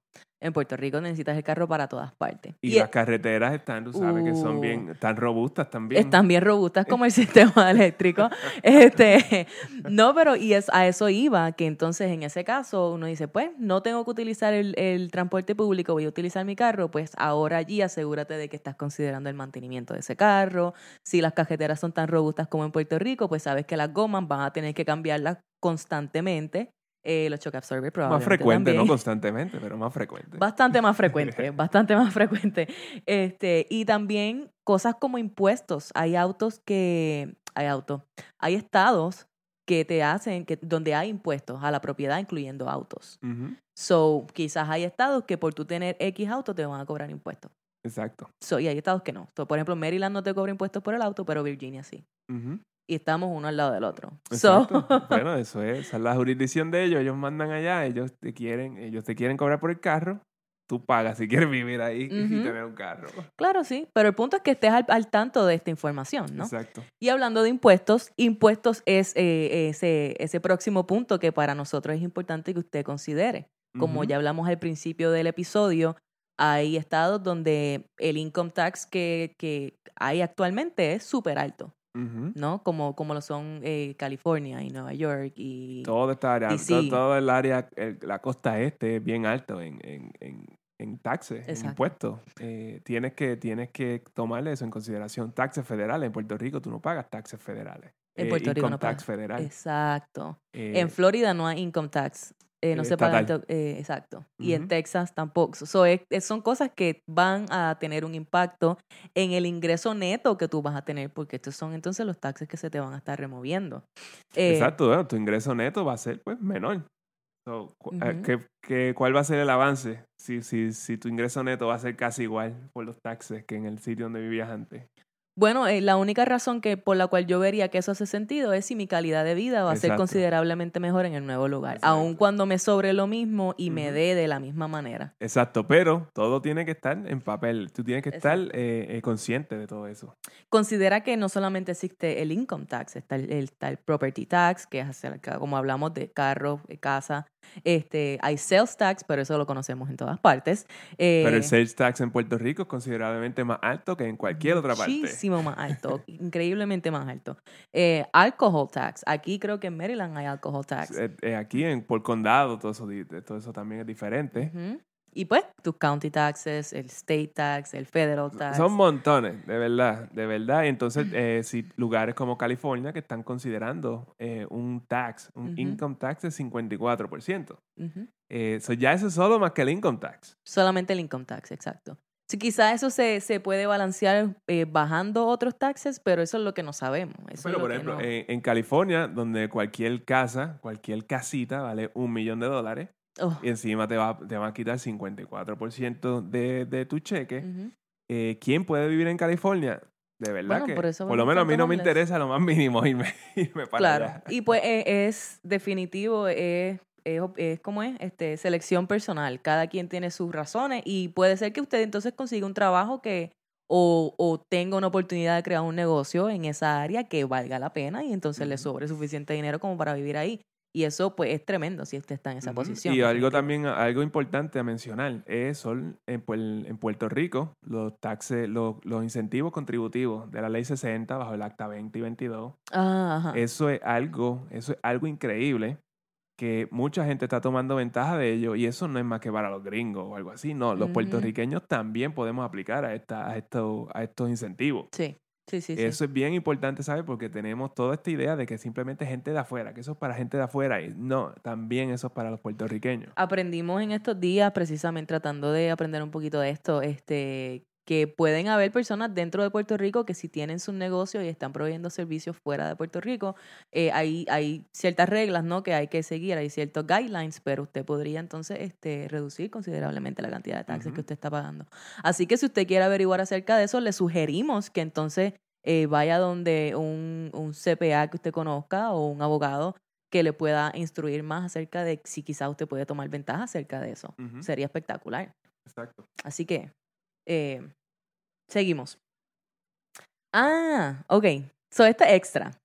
S1: En Puerto Rico necesitas el carro para todas partes.
S2: Y,
S1: y
S2: las carreteras están, tú sabes, uh, que son bien, están robustas también.
S1: Están bien robustas como el sistema eléctrico. Este, no, pero y es, a eso iba, que entonces en ese caso uno dice, pues no tengo que utilizar el, el transporte público, voy a utilizar mi carro, pues ahora allí asegúrate de que estás considerando el mantenimiento de ese carro. Si las carreteras son tan robustas como en Puerto Rico, pues sabes que las gomas van a tener que cambiarlas constantemente. Eh, los shock absorber probablemente
S2: más frecuente,
S1: también.
S2: No constantemente, pero más frecuente.
S1: Bastante más frecuente, bastante más frecuente. Este, y también cosas como impuestos. Hay autos que, hay autos, hay estados que te hacen, que donde hay impuestos a la propiedad, incluyendo autos.
S2: Uh-huh.
S1: So, quizás hay estados que por tú tener X auto te van a cobrar impuestos.
S2: Exacto.
S1: So, y hay estados que no. So, por ejemplo, Maryland no te cobra impuestos por el auto, pero Virginia sí.
S2: Uh-huh.
S1: Y estamos uno al lado del otro.
S2: Exacto.
S1: So,
S2: bueno, eso es, esa es la jurisdicción de ellos. Ellos mandan allá, ellos te quieren, ellos te quieren cobrar por el carro. Tú pagas si quieres vivir ahí uh-huh. y tener un carro.
S1: Claro, sí. Pero el punto es que estés al, al tanto de esta información, ¿no?
S2: Exacto.
S1: Y hablando de impuestos, impuestos es eh, ese, ese próximo punto que para nosotros es importante que usted considere. Como uh-huh. ya hablamos al principio del episodio, hay estados donde el income tax que, que hay actualmente es súper alto. Uh-huh. ¿No? Como, como lo son eh, California y Nueva York y
S2: toda esta área, todo, todo el área, el, la costa este es bien alto en, en, en, en taxes, en impuestos. Eh, tienes, que, tienes que tomar eso en consideración. Taxes federales. En Puerto Rico tú no pagas taxes federales.
S1: En Puerto
S2: eh,
S1: Rico
S2: income
S1: no
S2: tax
S1: pagas.
S2: federal.
S1: Exacto.
S2: Eh,
S1: en Florida no hay income tax. Eh, no
S2: eh,
S1: se pagan. Eh, exacto. Uh-huh. Y en Texas tampoco. So, es, es, son cosas que van a tener un impacto en el ingreso neto que tú vas a tener, porque estos son entonces los taxes que se te van a estar removiendo.
S2: Eh, Exacto. Bueno, tu ingreso neto va a ser pues menor. So, cu- uh-huh. ¿qué, qué, ¿Cuál va a ser el avance si, si, si tu ingreso neto va a ser casi igual por los taxes que en el sitio donde vivías antes?
S1: Bueno, eh, la única razón que por la cual yo vería que eso hace sentido es si mi calidad de vida va a
S2: Exacto.
S1: ser considerablemente mejor en el nuevo lugar,
S2: Exacto.
S1: aun cuando me sobre lo mismo y
S2: uh-huh.
S1: me dé de la misma manera.
S2: Exacto, pero todo tiene que estar en papel. Tú tienes que estar eh, eh, consciente de todo eso.
S1: Considera que no solamente existe el income tax, está el, el, está el property tax, que es acerca, como hablamos de carro, de casa. Este, hay sales tax, pero eso lo conocemos en todas partes. Eh,
S2: pero el sales tax en Puerto Rico es considerablemente más alto que en cualquier otra parte.
S1: Muchísimo más alto, increíblemente más alto. Eh, alcohol tax, aquí creo que en Maryland hay alcohol tax.
S2: Eh, eh, aquí en, por condado todo eso, todo eso también es diferente.
S1: Uh-huh. Y pues tus county taxes, el state tax, el federal tax.
S2: Son montones, de verdad, de verdad. Entonces, eh, si lugares como California que están considerando eh, un tax, un uh-huh. income tax de cincuenta y cuatro por ciento. Uh-huh. Eh, so ya eso es solo más que el income tax.
S1: Solamente el income tax, exacto. Sí, quizás eso se, se puede balancear eh, bajando otros taxes, pero eso es lo que no sabemos. Eso
S2: pero,
S1: es lo
S2: por
S1: que
S2: ejemplo,
S1: no...
S2: en, en California, donde cualquier casa, cualquier casita vale un millón de dólares, oh. y encima te, va, te van a quitar cincuenta y cuatro por ciento de, de tu cheque, uh-huh. eh, ¿quién puede vivir en California? De verdad
S1: bueno,
S2: que,
S1: por, eso
S2: por lo menos a mí no me interesa lo más mínimo irme, irme para
S1: claro.
S2: allá.
S1: Y pues eh, es definitivo, es... Es, es como es, este, selección personal. Cada quien tiene sus razones y puede ser que usted entonces consiga un trabajo que o, o tenga una oportunidad de crear un negocio en esa área que valga la pena y entonces uh-huh. le sobre suficiente dinero como para vivir ahí. Y eso pues es tremendo si usted está en esa uh-huh. posición.
S2: Y algo también, algo importante a mencionar es son en, en Puerto Rico los taxes, los, los incentivos contributivos de la ley sesenta bajo el acta veinte y veintidós.
S1: Ah, ajá.
S2: Eso es algo, eso es algo increíble, que mucha gente está tomando ventaja de ello, y eso no es más que para los gringos o algo así. No, los uh-huh. puertorriqueños también podemos aplicar a, esta, a, estos, a estos incentivos.
S1: Sí, sí, sí.
S2: Eso
S1: sí.
S2: es bien importante, ¿sabes? Porque tenemos toda esta idea de que simplemente gente de afuera, que eso es para gente de afuera. Y no, también eso es para los puertorriqueños.
S1: Aprendimos en estos días, precisamente tratando de aprender un poquito de esto, este... que pueden haber personas dentro de Puerto Rico que si tienen sus negocios y están proveyendo servicios fuera de Puerto Rico, eh, hay, hay ciertas reglas, ¿no?, que hay que seguir, hay ciertos guidelines, pero usted podría entonces este, reducir considerablemente la cantidad de taxes uh-huh. que usted está pagando. Así que si usted quiere averiguar acerca de eso, le sugerimos que entonces eh, vaya donde un, un C P A que usted conozca o un abogado que le pueda instruir más acerca de si quizás usted puede tomar ventaja acerca de eso. Uh-huh. Sería espectacular.
S2: Exacto.
S1: Así que Eh, seguimos. Ah, ok. So, esta extra.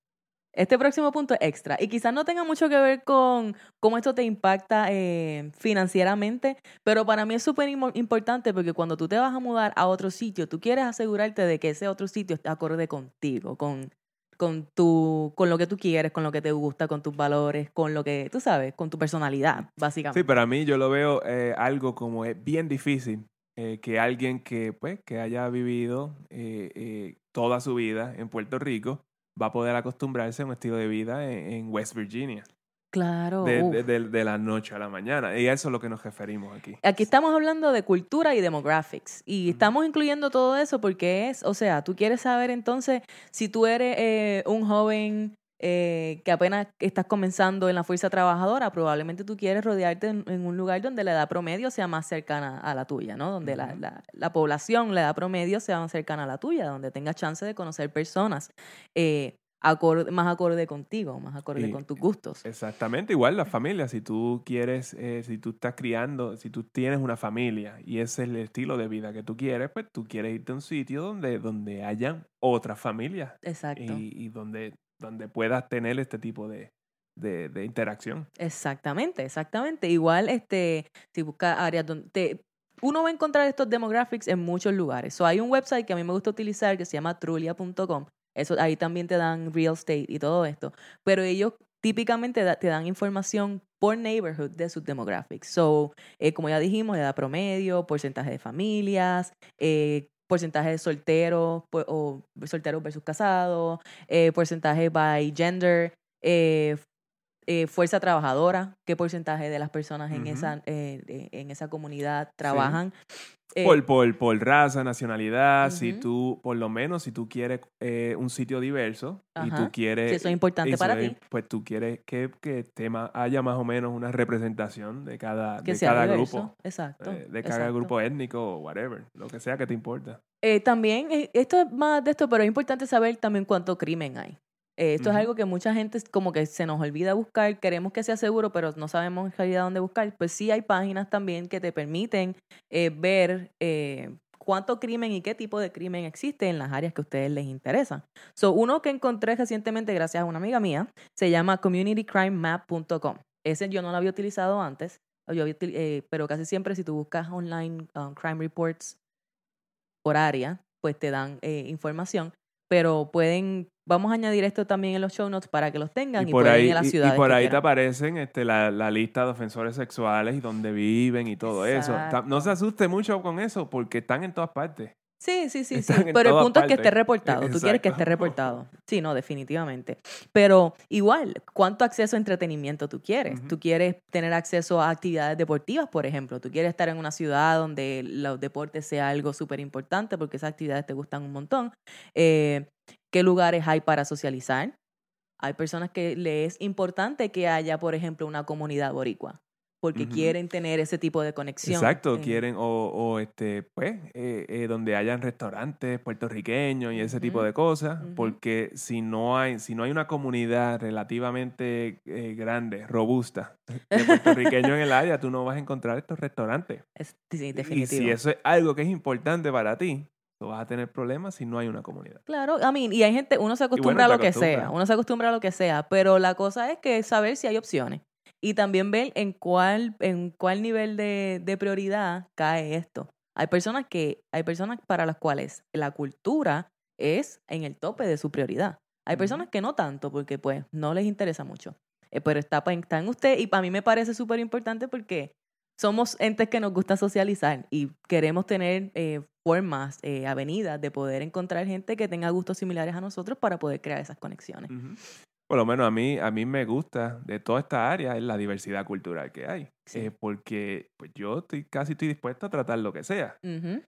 S1: Este próximo punto es extra. Y quizás no tenga mucho que ver con cómo esto te impacta eh, financieramente, pero para mí es súper importante porque cuando tú te vas a mudar a otro sitio, tú quieres asegurarte de que ese otro sitio está acorde contigo, con, con, tu, con lo que tú quieres, con lo que te gusta, con tus valores, con lo que, tú sabes, con tu personalidad, básicamente.
S2: Sí, para mí yo lo veo eh, algo como es bien difícil eh, que alguien que, pues, que haya vivido eh, eh, toda su vida en Puerto Rico va a poder acostumbrarse a un estilo de vida en, en West Virginia.
S1: Claro.
S2: De,
S1: uf.
S2: de, de, de la noche a la mañana. Y a eso es lo que nos referimos aquí.
S1: Aquí estamos hablando de cultura y demographics. Y
S2: Ujú.
S1: estamos incluyendo todo eso porque es, o sea, tú quieres saber entonces si tú eres eh, un joven eh, que apenas estás comenzando en la fuerza trabajadora, probablemente tú quieres rodearte en, en un lugar donde la edad promedio sea más cercana a la tuya, ¿no? Donde la,
S2: Ujú.
S1: la, la población, la edad promedio sea más cercana a la tuya, donde tengas chance de conocer personas eh, acorde, más acorde contigo, más acorde
S2: Y-
S1: con tus gustos.
S2: Exactamente, igual la familia. Si tú quieres, eh, si tú estás criando, si tú tienes una familia y ese es el estilo de vida que tú quieres, pues tú quieres irte a un sitio donde, donde hayan otras familias
S1: Exacto.
S2: y, y donde, donde puedas tener este tipo de, de, de interacción.
S1: Exactamente, exactamente. Igual, este, si busca áreas donde te- uno va a encontrar estos demographics en muchos lugares. So, hay un website que a mí me gusta utilizar que se llama trulia punto com. Eso, ahí también te dan real estate y todo esto. Pero ellos típicamente da- te dan información por neighborhood de sus demographics. So, eh, como ya dijimos, edad promedio, porcentaje de familias, eh, porcentaje de solteros po- o solteros versus casados, eh, porcentaje by gender, eh, eh, fuerza trabajadora, qué porcentaje de las personas en,
S2: Ujú.
S1: esa, eh, eh, en esa comunidad
S2: Sí.
S1: trabajan. Eh,
S2: Por, por, por raza, nacionalidad, si
S1: Ujú.
S2: tú, por lo menos, si tú quieres eh, un sitio diverso y
S1: Ajá.
S2: tú quieres...
S1: Si eso es importante
S2: y
S1: para
S2: eso es-
S1: ti.
S2: Pues tú quieres que, que esté ma- haya más o menos una representación de cada,
S1: Que
S2: de
S1: sea
S2: cada
S1: diverso.
S2: grupo,
S1: Exacto.
S2: eh, de cada
S1: exacto.
S2: grupo étnico o whatever, lo que sea que te importa.
S1: Eh, también, eh, esto es más de esto, pero es importante saber también cuánto crimen hay. Eh, esto
S2: Ujú.
S1: es algo que mucha gente es como que se nos olvida buscar, queremos que sea seguro, pero no sabemos en realidad dónde buscar. Pues sí hay páginas también que te permiten eh, ver eh, cuánto crimen y qué tipo de crimen existe en las áreas que a ustedes les interesan. So, uno que encontré recientemente gracias a una amiga mía se llama community crime map punto com. Ese yo no lo había utilizado antes, yo había util- eh, pero casi siempre si tú buscas online um, crime reports por área, pues te dan eh, información, pero pueden, vamos a añadir esto también en los show notes para que los tengan y,
S2: Y por
S1: pueden
S2: ahí,
S1: ir a las
S2: y, y
S1: ciudades
S2: por
S1: que
S2: ahí te
S1: quieran.
S2: aparecen este, la, la lista de ofensores sexuales y dónde viven y todo eso. Ta- No se
S1: Exacto.
S2: asuste mucho con eso porque están en todas partes.
S1: Sí, sí, sí,
S2: Están
S1: sí.
S2: en
S1: Pero el
S2: todas
S1: punto es que esté
S2: partes.
S1: reportado. Tú quieres que esté
S2: Exacto.
S1: reportado. Sí, no, definitivamente. Pero igual, ¿cuánto acceso a entretenimiento tú quieres?
S2: Ujú.
S1: Tú quieres tener acceso a actividades deportivas, por ejemplo. Tú quieres estar en una ciudad donde los deportes sea algo súper importante porque esas actividades te gustan un montón. Eh, ¿Qué lugares hay para socializar? Hay personas que les es importante que haya, por ejemplo, una comunidad boricua porque
S2: Ujú.
S1: quieren tener ese tipo de conexión.
S2: Exacto,
S1: Eh,
S2: quieren, o, o este, pues, eh, eh, donde hayan restaurantes puertorriqueños y ese tipo
S1: Ujú,
S2: de cosas,
S1: ujú.
S2: porque si no hay, si no hay una comunidad relativamente eh, grande, robusta, de puertorriqueños en el área, tú no vas a encontrar estos restaurantes.
S1: Es- sí,
S2: Y
S1: definitivo.
S2: si eso es algo que es importante para ti, tú vas a tener problemas si no hay una comunidad.
S1: Claro, I mean, y hay gente, uno se
S2: Y bueno,
S1: acostumbra
S2: te
S1: a lo que
S2: acostumbras.
S1: sea, uno se acostumbra a lo que sea, pero la cosa es que saber si hay opciones y también ver en cuál, en cuál nivel de, de prioridad cae esto. Hay personas que, hay personas para las cuales la cultura es en el tope de su prioridad. Hay
S2: Ujú.
S1: personas que no tanto porque pues no les interesa mucho. Eh, pero está, pa- está en usted y para mí me parece súper importante porque somos entes que nos gusta socializar y queremos tener eh, formas, eh, avenidas de poder encontrar gente que tenga gustos similares a nosotros para poder crear esas conexiones.
S2: Ujú. Por lo menos a mí, a mí me gusta de toda esta área es la diversidad cultural que hay.
S1: Sí.
S2: Eh, porque pues yo estoy casi estoy dispuesto a tratar lo que sea.
S1: Ujú.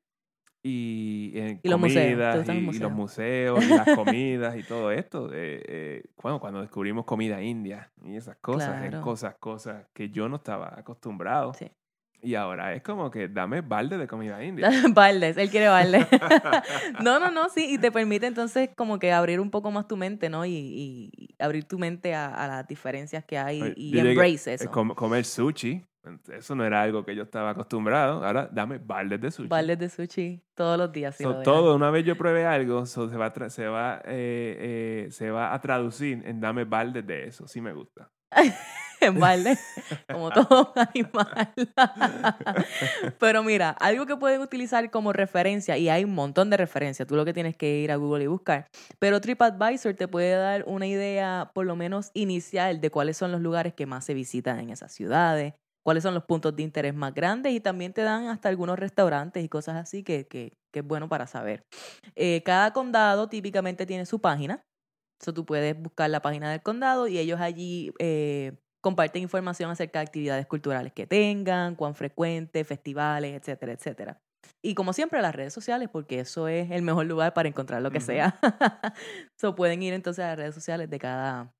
S2: Y en
S1: Y los museos, ¿te
S2: comidas
S1: gustan
S2: y,
S1: los
S2: y los
S1: museos?
S2: museos y las comidas y todo esto. eh, eh, bueno, cuando descubrimos comida india y esas cosas, es
S1: Claro.
S2: cosas, cosas que yo no estaba acostumbrado.
S1: Sí.
S2: Y ahora es como que dame balde de comida india.
S1: Baldes, él quiere balde. No, no, no, sí, y te permite entonces como que abrir un poco más tu mente, ¿no? Y, y abrir tu mente a, a las diferencias que hay
S2: Oye,
S1: y
S2: yo llegué
S1: embrace
S2: a
S1: eso.
S2: com- comer sushi Eso no era algo que yo estaba acostumbrado. Ahora dame baldes de sushi.
S1: Baldes de sushi todos los días. Si
S2: So,
S1: lo
S2: todo, una vez yo pruebe algo, so, se, va a tra- se, va, eh, eh, se va a traducir en dame baldes de eso. Sí me gusta.
S1: En balde, como todo animal. Pero mira, algo que pueden utilizar como referencia, y hay un montón de referencias, tú lo que tienes que ir a Google y buscar, pero TripAdvisor te puede dar una idea por lo menos inicial de cuáles son los lugares que más se visitan en esas ciudades, cuáles son los puntos de interés más grandes, y también te dan hasta algunos restaurantes y cosas así que, que, que es bueno para saber. Eh, cada condado típicamente tiene su página. So, tú puedes buscar la página del condado y ellos allí eh, comparten información acerca de actividades culturales que tengan, cuán frecuentes, festivales, etcétera, etcétera. Y como siempre, las redes sociales, porque eso es el mejor lugar para encontrar lo que
S2: Ujú.
S1: sea. So, pueden ir entonces a las redes sociales de cada,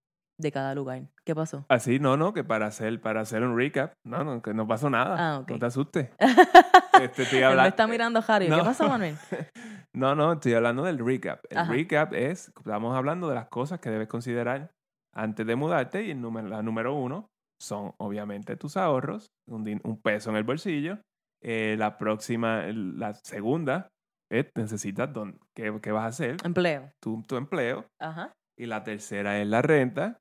S1: de cada lugar. ¿Qué pasó?
S2: Así, no, no, que para hacer, para hacer un recap, no, no, que no pasó nada.
S1: Ah, ok.
S2: No te asustes. Este, estoy
S1: Él me
S2: hablando-
S1: está mirando Harry.
S2: No.
S1: ¿Qué pasó, Manuel?
S2: No, no, estoy hablando del recap. El
S1: Ajá.
S2: recap es, estamos hablando de las cosas que debes considerar antes de mudarte y el número, la número uno son obviamente tus ahorros, un, din- un peso en el bolsillo. Eh, la próxima, el- la segunda, es necesitas don- qué, qué vas a hacer,
S1: Empleo.
S2: tu, tu empleo.
S1: Ajá.
S2: Y la tercera es la renta.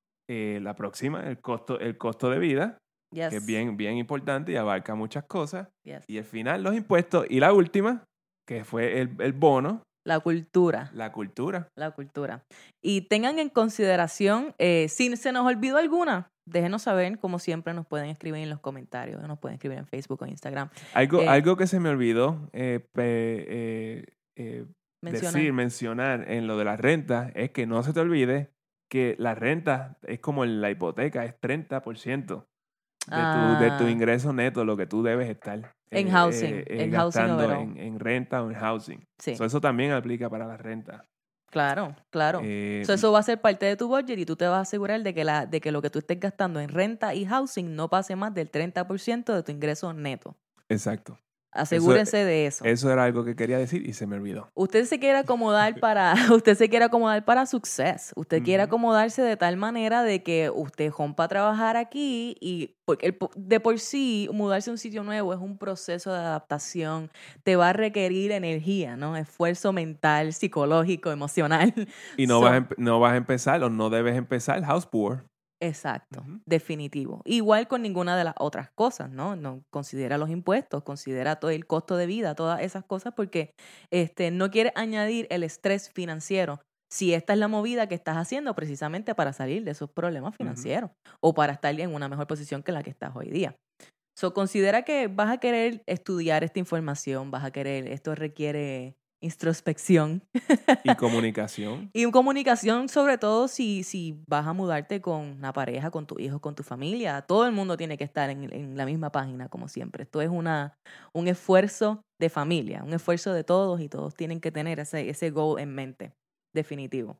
S2: Eh, la próxima, el costo, el costo de vida,
S1: Yes.
S2: que es bien, bien importante y abarca muchas cosas.
S1: Yes.
S2: Y al final, los impuestos. Y la última, que fue el, el bono,
S1: La cultura.
S2: la cultura.
S1: La cultura. Y tengan en consideración, eh, si se nos olvidó alguna, déjenos saber, como siempre nos pueden escribir en los comentarios, nos pueden escribir en Facebook o Instagram.
S2: Algo,
S1: Eh,
S2: algo que se me olvidó eh, pe- eh, eh,
S1: Mencionar.
S2: decir, mencionar en lo de las rentas, es que no se te olvide que la renta es como la hipoteca, es treinta por ciento de, tu, de tu
S1: Ah.
S2: ingreso neto, lo que tú debes estar
S1: En housing, en housing
S2: gastando
S1: overall.
S2: en, en renta o en housing.
S1: Sí.
S2: So, eso también aplica para la renta.
S1: Claro, claro.
S2: Eh,
S1: So, eso va a ser parte de tu budget y tú te vas a asegurar de que, la, de que lo que tú estés gastando en renta y housing no pase más del treinta por ciento de tu ingreso neto.
S2: Exacto.
S1: Asegúrense de eso.
S2: Eso era algo que quería decir y se me olvidó.
S1: Usted se quiere acomodar para, usted se quiere acomodar para success. Usted quiere
S2: Ujú.
S1: acomodarse de tal manera de que usted rompa a trabajar aquí y porque el po- de por sí mudarse a un sitio nuevo es un proceso de adaptación. Te va a requerir energía, ¿no? Esfuerzo mental, psicológico, emocional.
S2: Y no,
S1: So-
S2: vas a, empe- no vas a empezar o no debes empezar house poor.
S1: Exacto,
S2: Ujú.
S1: definitivo. Igual con ninguna de las otras cosas, ¿no? No considera los impuestos, considera todo el costo de vida, todas esas cosas, porque este, no quieres añadir el estrés financiero si esta es la movida que estás haciendo precisamente para salir de esos problemas financieros o para estar en una mejor posición que la que estás hoy día. So, considera que vas a querer estudiar esta información, vas a querer, esto requiere introspección.
S2: Y comunicación.
S1: Y comunicación, sobre todo si, si vas a mudarte con una pareja, con tu hijo, con tu familia. Todo el mundo tiene que estar en, en la misma página, como siempre. Esto es una, un esfuerzo de familia, un esfuerzo de todos y todos tienen que tener ese, ese goal en mente, definitivo.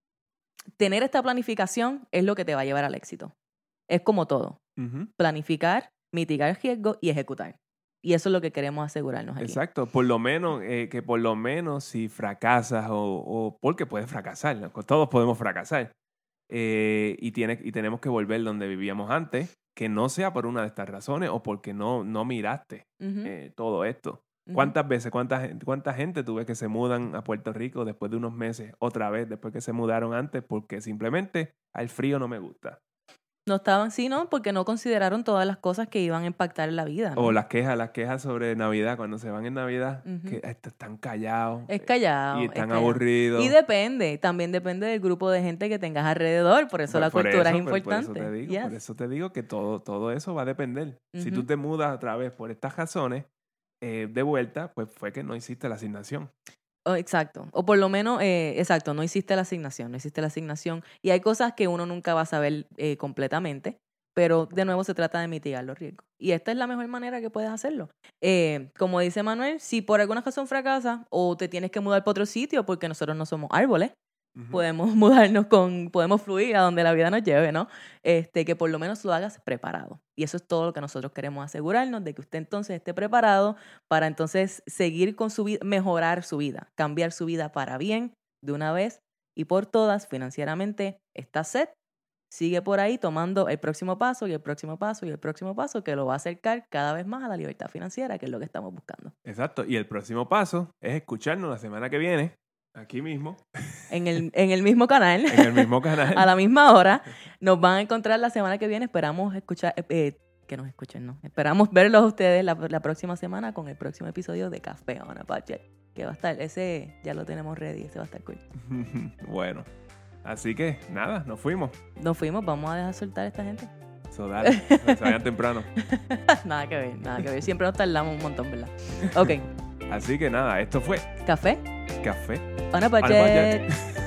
S1: Tener esta planificación es lo que te va a llevar al éxito. Es como todo.
S2: Ujú.
S1: Planificar, mitigar riesgo y ejecutar. Y eso es lo que queremos asegurarnos aquí.
S2: Exacto. Por lo menos, eh, que por lo menos si fracasas o, o porque puedes fracasar, ¿no? Todos podemos fracasar. Eh, y, tiene, y tenemos que volver donde vivíamos antes, que no sea por una de estas razones o porque no, no miraste
S1: Ujú,
S2: eh, todo esto.
S1: ujú.
S2: ¿Cuántas veces, cuánta, gen- cuánta gente tú ves que se mudan a Puerto Rico después de unos meses, otra vez, después que se mudaron antes, porque simplemente al frío no me gusta?
S1: No estaban, sí, ¿no? Porque no consideraron todas las cosas que iban a impactar en la vida, ¿no?
S2: O las quejas, las quejas sobre Navidad, cuando se van en Navidad,
S1: Ujú.
S2: que est- están callados.
S1: Es
S2: eh,
S1: callado.
S2: Y
S1: es
S2: están
S1: callado.
S2: aburridos.
S1: Y depende, también depende del grupo de gente que tengas alrededor, por eso
S2: Por-
S1: la
S2: por
S1: cultura
S2: eso,
S1: es
S2: por-
S1: importante.
S2: Por eso te digo,
S1: Yes.
S2: por eso te digo que todo, todo eso va a depender. Si tú
S1: Ujú.
S2: te mudas otra vez por estas razones, eh, de vuelta, pues fue que no hiciste la asignación.
S1: Oh, exacto. O por lo menos, eh, exacto, no hiciste la asignación, no hiciste la asignación. Y hay cosas que uno nunca va a saber eh, completamente, pero de nuevo se trata de mitigar los riesgos. Y esta es la mejor manera que puedes hacerlo. Eh, como dice Manuel, si por alguna razón fracasas o te tienes que mudar para otro sitio, porque nosotros no somos árboles,
S2: Ujú.
S1: podemos mudarnos con, podemos fluir a donde la vida nos lleve, ¿no? Este, que por lo menos lo hagas preparado. Y eso es todo lo que nosotros queremos asegurarnos, de que usted entonces esté preparado para entonces seguir con su vida, mejorar su vida, cambiar su vida para bien de una vez y por todas financieramente. Está set sigue por ahí tomando el próximo paso y el próximo paso y el próximo paso que lo va a acercar cada vez más a la libertad financiera, que es lo que estamos buscando.
S2: Exacto. Y el próximo paso es escucharnos la semana que viene, aquí mismo.
S1: En el, en el mismo canal.
S2: En el mismo canal.
S1: A la misma hora. Nos van a encontrar la semana que viene. Esperamos escuchar... Eh, que nos escuchen, ¿no? Esperamos verlos a ustedes la, la próxima semana con el próximo episodio de Café on a Budget. Que va a estar... Ese ya lo tenemos ready. Ese va a estar cool.
S2: Bueno. Así que, nada, nos fuimos.
S1: Nos fuimos. Vamos a dejar soltar a esta gente.
S2: So, dale. Se vayan temprano.
S1: Nada que ver, nada que ver. Siempre nos tardamos un montón, ¿verdad? Ok.
S2: Así que nada, esto fue
S1: Café
S2: Café
S1: on a
S2: on a
S1: Budget.
S2: Budget.